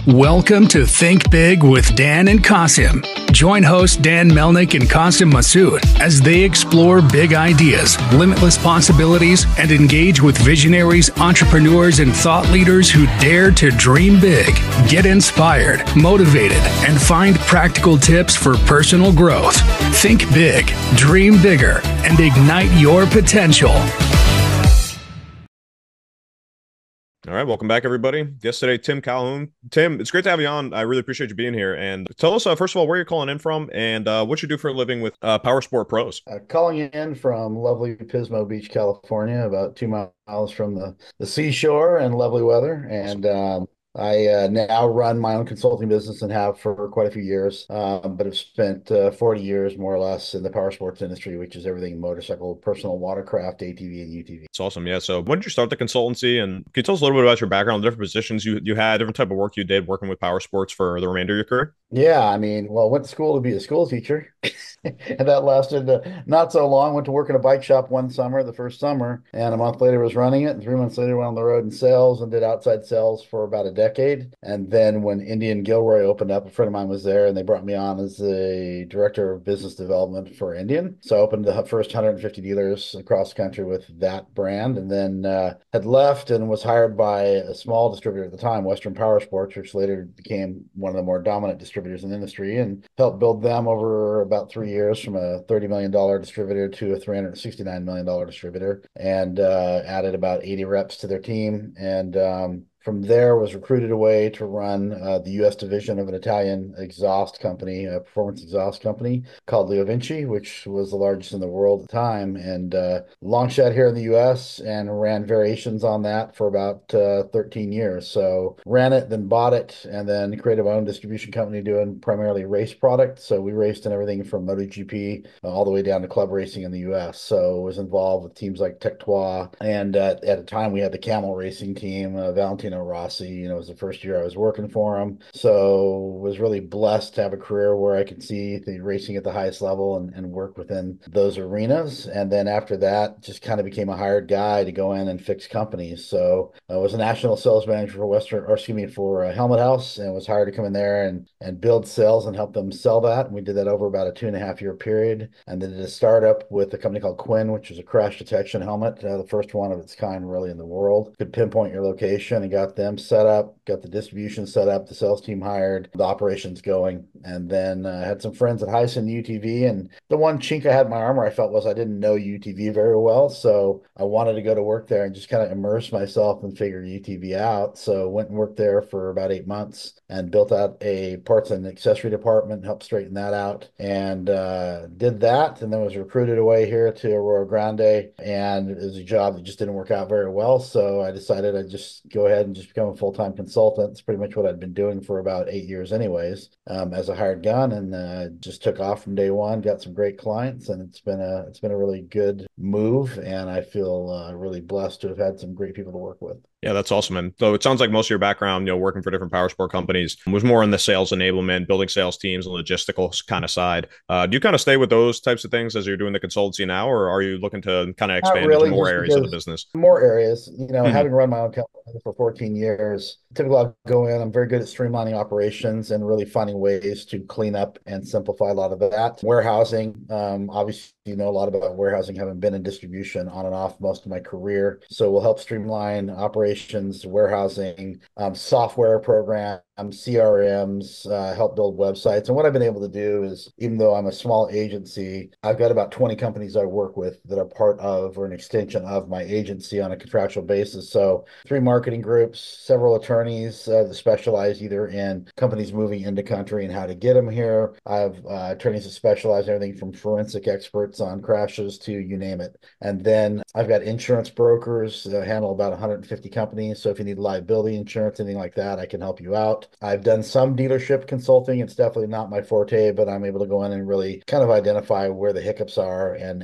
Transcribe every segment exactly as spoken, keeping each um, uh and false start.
Welcome to Think Big with Dan and Qasim. Join host Dan Melnick and Qasim Masood as they explore big ideas, limitless possibilities, and engage with visionaries, entrepreneurs, and thought leaders who dare to dream big, get inspired, motivated, and find practical tips for personal growth. Think big, dream bigger, and ignite your potential. All right, welcome back, everybody. Yesterday, Tim Calhoun. Tim, it's great to have you on. I really appreciate you being here. And tell us, uh, first of all, where you're calling in from and uh, what you do for a living with uh, Power Sport Pros. Uh, calling in from lovely Pismo Beach, California, about two miles from the, the seashore and lovely weather. And um, I uh, now run my own consulting business and have for quite a few years, um, but have spent uh, forty years more or less in the power sports industry, which is everything motorcycle, personal watercraft, A T V, and U T V. It's awesome. Yeah. So when did you start the consultancy? And can you tell us a little bit about your background, different positions you, you had, different type of work you did working with power sports for the remainder of your career? Yeah, I mean, well, went to school to be a school teacher, and that lasted uh, not so long. Went to work in a bike shop one summer, the first summer, and a month later was running it. And three months later, went on the road in sales and did outside sales for about a decade. And then when Indian Gilroy opened up, a friend of mine was there, and they brought me on as the director of business development for Indian. So I opened the first one hundred fifty dealers across the country with that brand, and then uh, had left and was hired by a small distributor at the time, Western Power Sports, which later became one of the more dominant distributors in the industry, and helped build them over about three years from a thirty million dollars distributor to a three hundred sixty-nine million dollars distributor, and uh, added about eighty reps to their team. And um, from there was recruited away to run uh, the U S division of an Italian exhaust company, a performance exhaust company called Leo Vinci, which was the largest in the world at the time, and uh, launched that here in the U S and ran variations on that for about uh, thirteen years. So ran it, then bought it, and then created my own distribution company doing primarily race products. So we raced in everything from MotoGP uh, all the way down to club racing in the U S. So was involved with teams like Tech Trois, and uh, at the time we had the Camel Racing team, uh, Valentino Rossi. You know, it was the first year I was working for him. So was really blessed to have a career where I could see the racing at the highest level and, and work within those arenas. And then after that, just kind of became a hired guy to go in and fix companies. So I was a national sales manager for Western, or excuse me, for uh, Helmet House, and was hired to come in there and, and build sales and help them sell that. And we did that over about a two and a half year period. And then did a startup with a company called Quinn, which was a crash detection helmet, uh, the first one of its kind really in the world. Could pinpoint your location, and got them set up, got the distribution set up, the sales team hired, the operations going, and then uh, had some friends at Hyson U T V. And the one chink I had in my armor I felt was I didn't know U T V very well, so I wanted to go to work there and just kind of immerse myself and figure U T V out. So went and worked there for about eight months and built out a parts and accessory department, helped straighten that out, and uh, did that, and then was recruited away here to Aurora Grande, and it was a job that just didn't work out very well. So I decided I'd just go ahead and just become a full-time consultant. It's pretty much what I'd been doing for about eight years anyways, um, as a hired gun, and uh, just took off from day one, got some great clients, and it's been a it's been a really good move, and I feel uh, really blessed to have had some great people to work with. Yeah, that's awesome. And so it sounds like most of your background, you know, working for different power sport companies was more on the sales enablement, building sales teams, and logistical kind of side. Uh, do you kind of stay with those types of things as you're doing the consultancy now, or are you looking to kind of Not expand really, into more just areas of the because business? more areas, you know, Mhm. having run my own company for fourteen years, typically I'll go in, I'm very good at streamlining operations and really finding ways to clean up and simplify a lot of that. Warehousing, um, obviously, you know a lot about warehousing, having been in distribution on and off most of my career. So we'll help streamline operations, warehousing, um, software programs, C R Ms, uh, help build websites. And what I've been able to do is, even though I'm a small agency, I've got about twenty companies I work with that are part of or an extension of my agency on a contractual basis. So three marketing groups, several attorneys uh, that specialize either in companies moving into country and how to get them here. I have uh, attorneys that specialize in everything from forensic experts on crashes to you name it. And then I've got insurance brokers that handle about one hundred fifty companies. So if you need liability insurance, anything like that, I can help you out. I've done some dealership consulting. It's definitely not my forte, but I'm able to go in and really kind of identify where the hiccups are and and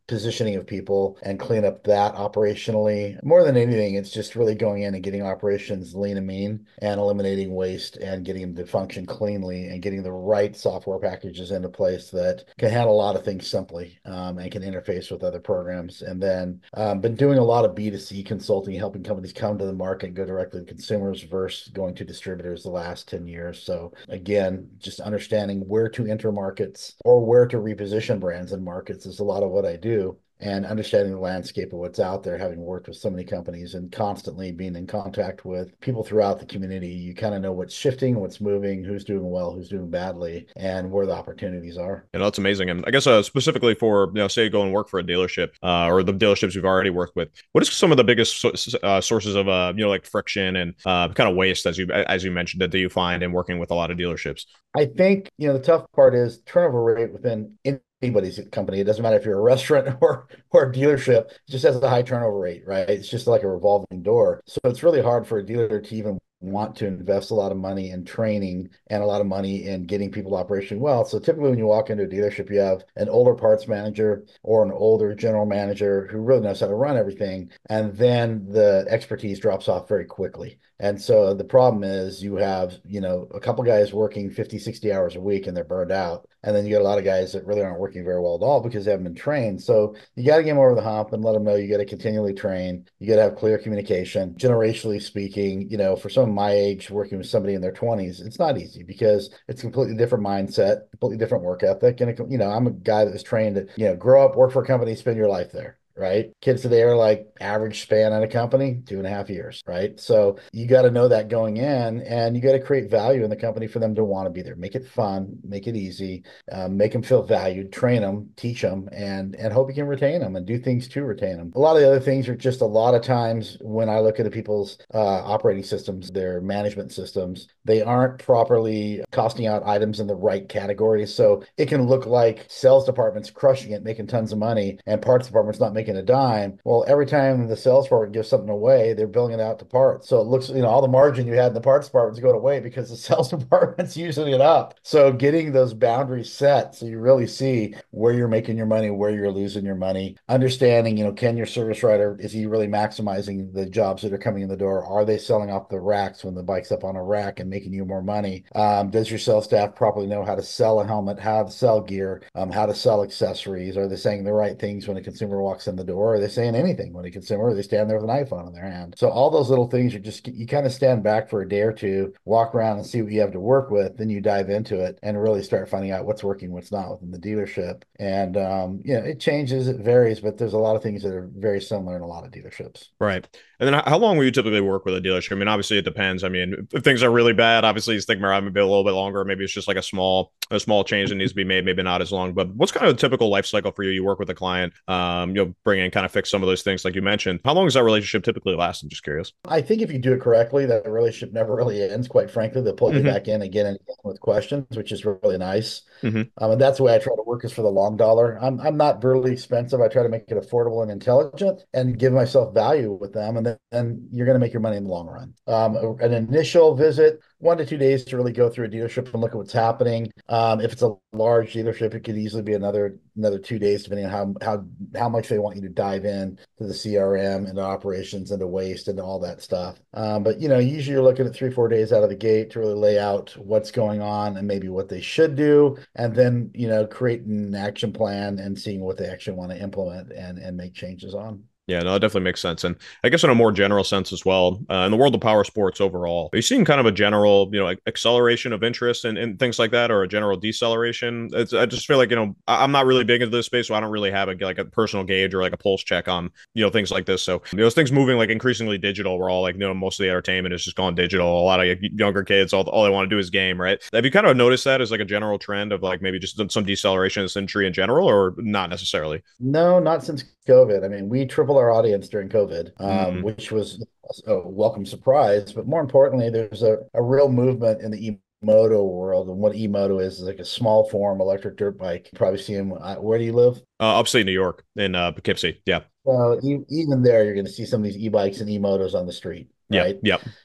positioning of people and clean up that operationally. More than anything, it's just really going in and getting operations lean and mean and eliminating waste and getting them to function cleanly and getting the right software packages into place that can handle a lot of things simply um, and can interface with other programs. And then um, been doing a lot of B two C consulting, helping companies come to the market and go directly to consumers versus going to distributors the last ten years. So again, just understanding where to enter markets or where to reposition brands in markets is a lot of what I do. And understanding the landscape of what's out there, having worked with so many companies and constantly being in contact with people throughout the community, you kind of know what's shifting, what's moving, who's doing well, who's doing badly, and where the opportunities are. You know, that's amazing. And I guess uh, specifically for, you know, say you go and work for a dealership uh, or the dealerships you've already worked with, what is some of the biggest so- uh, sources of, uh, you know, like friction and uh, kind of waste, as you as you mentioned, that, that you find in working with a lot of dealerships? I think, you know, the tough part is turnover rate within anybody's company. It doesn't matter if you're a restaurant or or a dealership, it just has a high turnover rate, right? It's just like a revolving door. So it's really hard for a dealer to even want to invest a lot of money in training and a lot of money in getting people operating well. So typically when you walk into a dealership, you have an older parts manager or an older general manager who really knows how to run everything. And then the expertise drops off very quickly. And so the problem is you have, you know, a couple guys working fifty, sixty hours a week and they're burned out. And then you get a lot of guys that really aren't working very well at all because they haven't been trained. So you got to get them over the hump and let them know you got to continually train. You got to have clear communication. Generationally speaking, you know, for some of my age working with somebody in their twenties, it's not easy because it's a completely different mindset, completely different work ethic. And, it, you know, I'm a guy that was trained to, you know, grow up, work for a company, spend your life there. Right. Kids today are like average span at a company, two and a half years. Right. So you got to know that going in and you got to create value in the company for them to want to be there. Make it fun, make it easy, um, make them feel valued, train them, teach them, and and hope you can retain them and do things to retain them. A lot of the other things are just a lot of times when I look at people's uh, operating systems, their management systems, they aren't properly costing out items in the right categories. So it can look like sales department's crushing it, making tons of money, and parts department's not making a dime. Well, every time the sales department gives something away, they're billing it out to parts. So it looks, you know, all the margin you had in the parts department is going away because the sales department's using it up. So getting those boundaries set so you really see where you're making your money, where you're losing your money, understanding, you know, can your service writer, is he really maximizing the jobs that are coming in the door? Are they selling off the racks when the bike's up on a rack and making you more money? Um, does your sales staff properly know how to sell a helmet, how to sell gear, um, how to sell accessories? Are they saying the right things when a consumer walks in the door? Are they saying anything when a consumer? Are they stand there with an iPhone in their hand? So all those little things are just, you kind of stand back for a day or two, walk around and see what you have to work with. Then you dive into it and really start finding out what's working, what's not within the dealership. And, um, you know, it changes, it varies, but there's a lot of things that are very similar in a lot of dealerships. Right. And then how long will you typically work with a dealership? I mean, obviously it depends. I mean, if things are really bad, obviously you stick around maybe a little bit longer. Maybe it's just like a small, a small change that needs to be made, maybe not as long. But what's kind of the typical life cycle for you? You work with a client, um, you know, bring in, kind of fix some of those things like you mentioned. How long does that relationship typically last? I'm just curious. I think if you do it correctly, that relationship never really ends, quite frankly. They'll pull mm-hmm. you back in again and again with questions, which is really nice. Mm-hmm. Um, and that's the way I try to work, is for the long dollar. I'm I'm not brutally expensive. I try to make it affordable and intelligent and give myself value with them. And then and you're going to make your money in the long run. Um, an initial visit, one to two days to really go through a dealership and look at what's happening. Um, if it's a large dealership, it could easily be another another two days, depending on how how how much they want you to dive in to the C R M and the operations and the waste and all that stuff. Um, but you know, usually you're looking at three, four days out of the gate to really lay out what's going on and maybe what they should do, and then you know, create an action plan and seeing what they actually want to implement and and make changes on. Yeah, no, that definitely makes sense. And I guess in a more general sense as well, uh, in the world of power sports overall, are you seeing kind of a general, you know, acceleration of interest and in, in things like that, or a general deceleration? It's, I just feel like, you know, I'm not really big into this space, so I don't really have a, like a personal gauge or like a pulse check on, you know, things like this. So, you know, things moving like increasingly digital. We're all like, you know, most of the entertainment is just gone digital. A lot of younger kids, all, all they want to do is game, right? Have you kind of noticed that as like a general trend of like maybe just some deceleration in this industry in general, or not necessarily? No, not since COVID. I mean, we tripled our audience during COVID, um, mm-hmm. which was a welcome surprise. But more importantly, there's a, a real movement in the e-moto world. And what e-moto is, is like a small form electric dirt bike. You probably see them. Where do you live? Uh, upstate New York, in uh, Poughkeepsie. Yeah. Well, e- even there, you're going to see some of these e-bikes and e-motos on the street. Right. Yeah. Yep.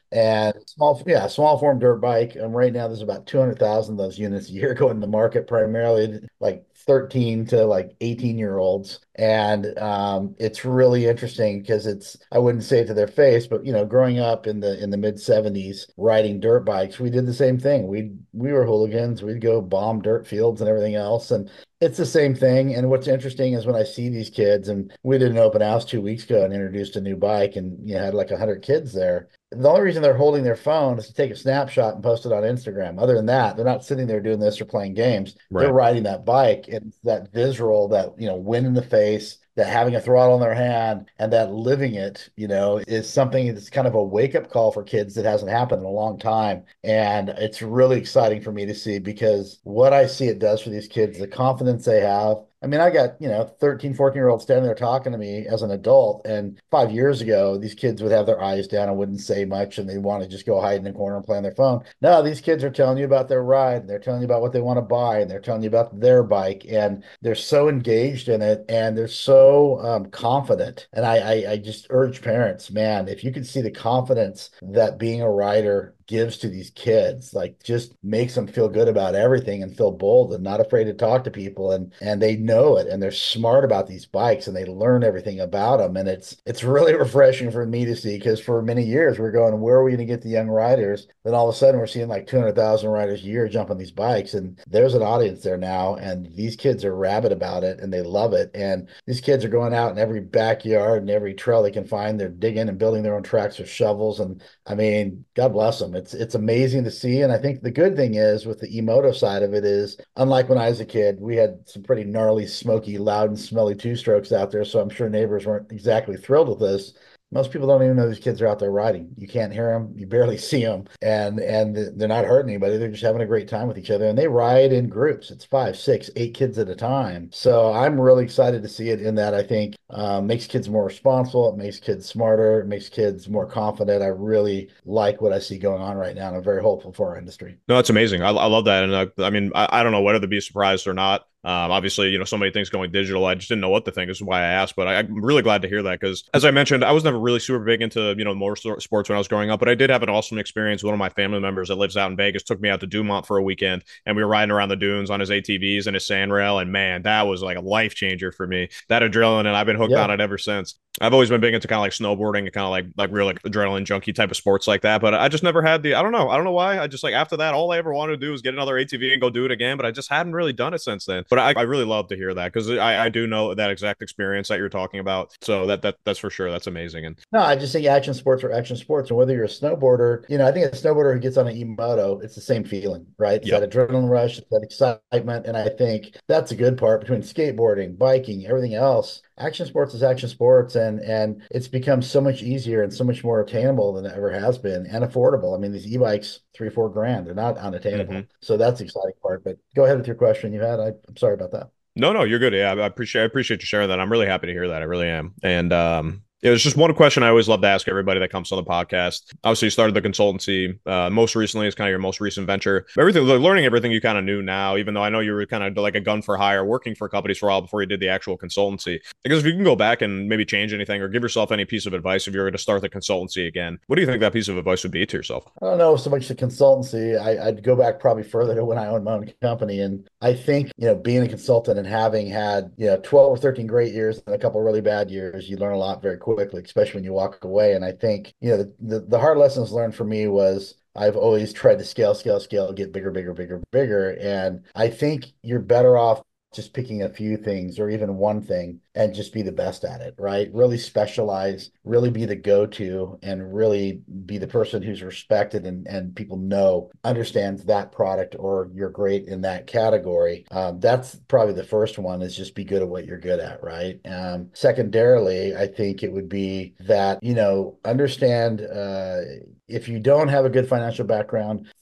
And small, yeah, small form dirt bike. And right now there's about two hundred thousand of those units a year going in the market, primarily like thirteen to like eighteen year olds. And um, it's really interesting because it's, I wouldn't say it to their face, but you know, growing up in the in the mid seventies riding dirt bikes, we did the same thing. We we were hooligans. We'd go bomb dirt fields and everything else. And it's the same thing. And what's interesting is when I see these kids, and we did an open house two weeks ago and introduced a new bike, and you know, had like a hundred kids there. The only reason they're holding their phone is to take a snapshot and post it on Instagram. Other than that, they're not sitting there doing this or playing games. They're Right. riding that bike, and that visceral, that you know, wind in the face, that having a throttle in their hand, and that living it, you know, is something that's kind of a wake up call for kids that hasn't happened in a long time. And it's really exciting for me to see because what I see it does for these kids, the confidence they have. I mean, I got, you know, thirteen, fourteen year olds standing there talking to me as an adult. And five years ago, these kids would have their eyes down and wouldn't say much and they want to just go hide in the corner and play on their phone. No, these kids are telling you about their ride and they're telling you about what they want to buy and they're telling you about their bike. And they're so engaged in it and they're so um, confident. And I, I, I just urge parents, man, if you can see the confidence that being a rider gives to these kids, like just makes them feel good about everything and feel bold and not afraid to talk to people, and and they know it and they're smart about these bikes and they learn everything about them. And it's it's really refreshing for me to see, because for many years we're going, where are we going to get the young riders? Then all of a sudden we're seeing like two hundred thousand riders a year jump on these bikes, and there's an audience there now, and these kids are rabid about it and they love it. And these kids are going out in every backyard and every trail they can find. They're digging and building their own tracks with shovels, and I mean, God bless them. It's it's amazing to see. And I think the good thing is with the e-moto side of it is, unlike when I was a kid, we had some pretty gnarly, smoky, loud, and smelly two strokes out there. So I'm sure neighbors weren't exactly thrilled with this. Most people don't even know these kids are out there riding. You can't hear them, you barely see them, and and they're not hurting anybody. They're just having a great time with each other, and they ride in groups. It's five, six, eight kids at a time. So I'm really excited to see it. In that, I think um, makes kids more responsible. It makes kids smarter. It makes kids more confident. I really like what I see going on right now, and I'm very hopeful for our industry. No, it's amazing. I, I love that. And uh, I mean, I, I don't know whether to be surprised or not. Um, obviously, you know, so many things going digital. I just didn't know what to think. This is why I asked. But I, I'm really glad to hear that because, as I mentioned, I was never really super big into, you know, more sports when I was growing up. But I did have an awesome experience. One of my family members that lives out in Vegas took me out to Dumont for a weekend, and we were riding around the dunes on his A T Vs and his sand rail. And man, that was like a life changer for me. That adrenaline, and I've been hooked on Yeah. it ever since. I've always been big into kind of like snowboarding and kind of like like real like adrenaline junkie type of sports like that. But I just never had the I don't know. I don't know why. I just like after that, all I ever wanted to do was get another A T V and go do it again. But I just hadn't really done it since then. But I, I really love to hear that because I, I do know that exact experience that you're talking about. So that that that's for sure. That's amazing. And No, I just think action sports are action sports. And whether you're a snowboarder, you know, I think a snowboarder who gets on an e-moto, it's the same feeling, right? It's that yep. adrenaline rush, it's that excitement. And I think that's a good part between skateboarding, biking, everything else. Action sports is action sports, and and it's become so much easier and so much more attainable than it ever has been, and affordable. I mean, these e-bikes, three, four grand, they're not unattainable. hmm So that's the exciting part. But go ahead with your question you had. I, I'm sorry about that. No, no, you're good. Yeah, I appreciate I appreciate you sharing that. I'm really happy to hear that. I really am. And um, it was just one question I always love to ask everybody that comes on the podcast. Obviously, you started the consultancy. Uh, most recently, is kind of your most recent venture. Everything, learning everything you kind of knew now, even though I know you were kind of like a gun for hire, working for companies for a while before you did the actual consultancy. I guess if you can go back and maybe change anything or give yourself any piece of advice if you were to start the consultancy again, what do you think that piece of advice would be to yourself? I don't know so much the consultancy. I, I'd go back probably further to when I owned my own company. And I think, you know, being a consultant and having had, you know, twelve or thirteen great years and a couple of really bad years, you learn a lot very quickly, especially when you walk away. And I think, you know, the, the, the hard lessons learned for me was I've always tried to scale, scale, scale, get bigger, bigger, bigger, bigger. And I think you're better off just picking a few things or even one thing and just be the best at it, right? Really specialize, really be the go-to, and really be the person who's respected and, and people know understands that product, or you're great in that category. Um, that's probably the first one, is just be good at what you're good at, right? Um, secondarily, I think it would be that, you know, understand uh, if you don't have a good financial background,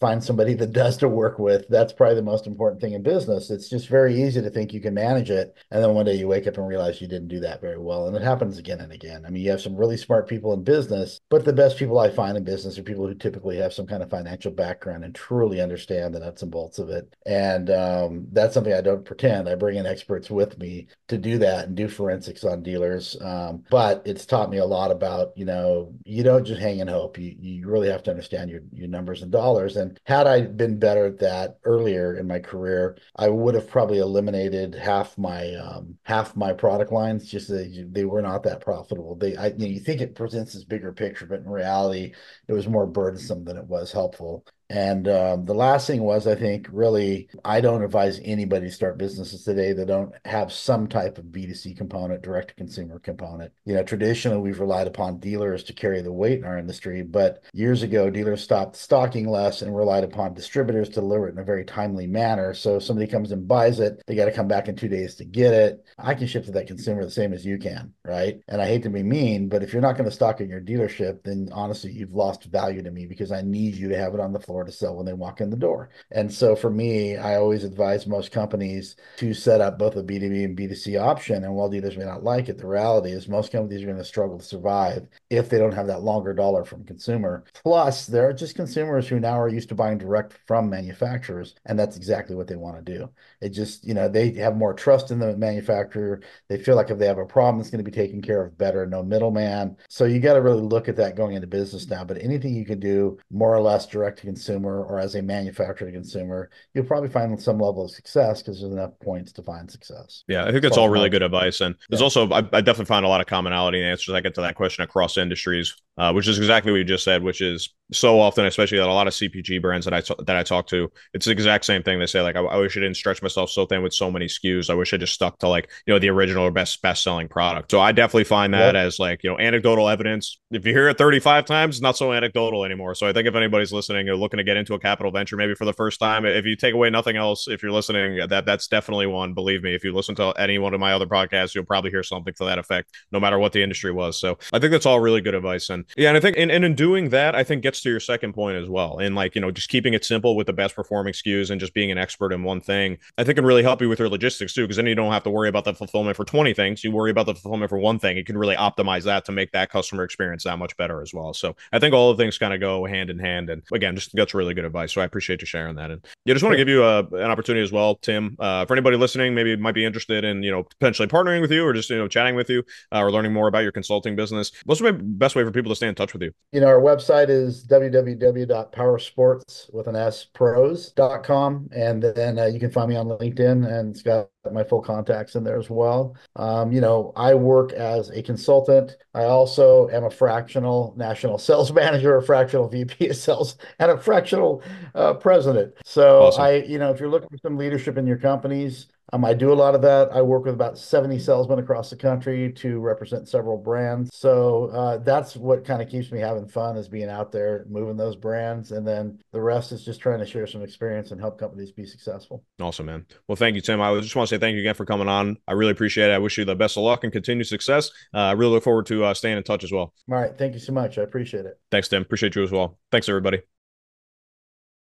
find somebody that does to work with. That's probably the most important thing in business. It's just very easy to think you can manage it. And then one day you wake up and realize you didn't do that very well. And it happens again and again. I mean, you have some really smart people in business, but the best people I find in business are people who typically have some kind of financial background and truly understand the nuts and bolts of it. And um, that's something I don't pretend. I bring in experts with me to do that and do forensics on dealers. Um, but it's taught me a lot about, you know, you don't just hang and hope. You, you really have to understand your, your numbers and dollars. And had I been better at that earlier in my career, I would have probably eliminated half my um, half my product lines. Just that they were not that profitable. They, I, you know, you think it presents this bigger picture, but in reality, it was more burdensome than it was helpful. And um, the last thing was, I think, really, I don't advise anybody to start businesses today that don't have some type of B two C component, direct to consumer component. You know, traditionally, we've relied upon dealers to carry the weight in our industry, but years ago, dealers stopped stocking less and relied upon distributors to deliver it in a very timely manner. So if somebody comes and buys it, they got to come back in two days to get it. I can ship to that consumer the same as you can, right? And I hate to be mean, but if you're not going to stock in your dealership, then honestly, you've lost value to me because I need you to have it on the floor to sell when they walk in the door. And so for me, I always advise most companies to set up both a B two B and B two C option. And while dealers may not like it, the reality is most companies are going to struggle to survive if they don't have that longer dollar from consumer. Plus, there are just consumers who now are used to buying direct from manufacturers, and that's exactly what they want to do. It just, you know, they have more trust in the manufacturer. They feel like if they have a problem, it's going to be taken care of better, no middleman. So you got to really look at that going into business now. But anything you can do more or less direct to consumer or as a manufacturer to consumer, you'll probably find some level of success because there's enough points to find success. Yeah, I think that's all really good advice. And there's yeah. also, I, I definitely find a lot of commonality in answers I get to that question across industries, uh, which is exactly what you just said, which is so often, especially at a lot of C P G brands that I t- that I talk to, it's the exact same thing. They say, like, I, I wish I didn't stretch myself so thin with so many S K Us. I wish I just stuck to, like, you know, the original or best best selling product. So I definitely find that yep. as, like, you know, anecdotal evidence. If you hear it thirty-five times, it's not so anecdotal anymore. So I think if anybody's listening or looking to get into a capital venture, maybe for the first time, if you take away nothing else, if you're listening, that that's definitely one. Believe me, if you listen to any one of my other podcasts, you'll probably hear something to that effect, no matter what the industry was. So I think that's all really good advice. And yeah, and I think, and, and in doing that, I think gets to your second point as well. And, like, you know, just keeping it simple with the best performing S K Us and just being an expert in one thing, I think can really help you with your logistics too, because then you don't have to worry about the fulfillment for twenty things. You worry about the fulfillment for one thing. You can really optimize that to make that customer experience that much better as well. So I think all the things kind of go hand in hand. And again, just that's really good advice. So I appreciate you sharing that. And yeah, just want to give you a, an opportunity as well, Tim, uh, for anybody listening, maybe might be interested in, you know, potentially partnering with you or just, you know, chatting with you uh, or learning more about your consulting business. What's the best way for people to stay in touch with you? You know, our website is w w w dot powersports with an S pros dot com. And then uh, you can find me on LinkedIn, and it's got my full contacts in there as well. Um, you know, I work as a consultant. I also am a fractional national sales manager, a fractional V P of sales, and a fractional uh, president. So awesome. I, you know, if you're looking for some leadership in your companies, Um, I do a lot of that. I work with about seventy salesmen across the country to represent several brands. So uh, that's what kind of keeps me having fun, is being out there moving those brands. And then the rest is just trying to share some experience and help companies be successful. Awesome, man. Well, thank you, Tim. I just want to say thank you again for coming on. I really appreciate it. I wish you the best of luck and continued success. Uh, I really look forward to uh, staying in touch as well. All right. Thank you so much. I appreciate it. Thanks, Tim. Appreciate you as well. Thanks, everybody.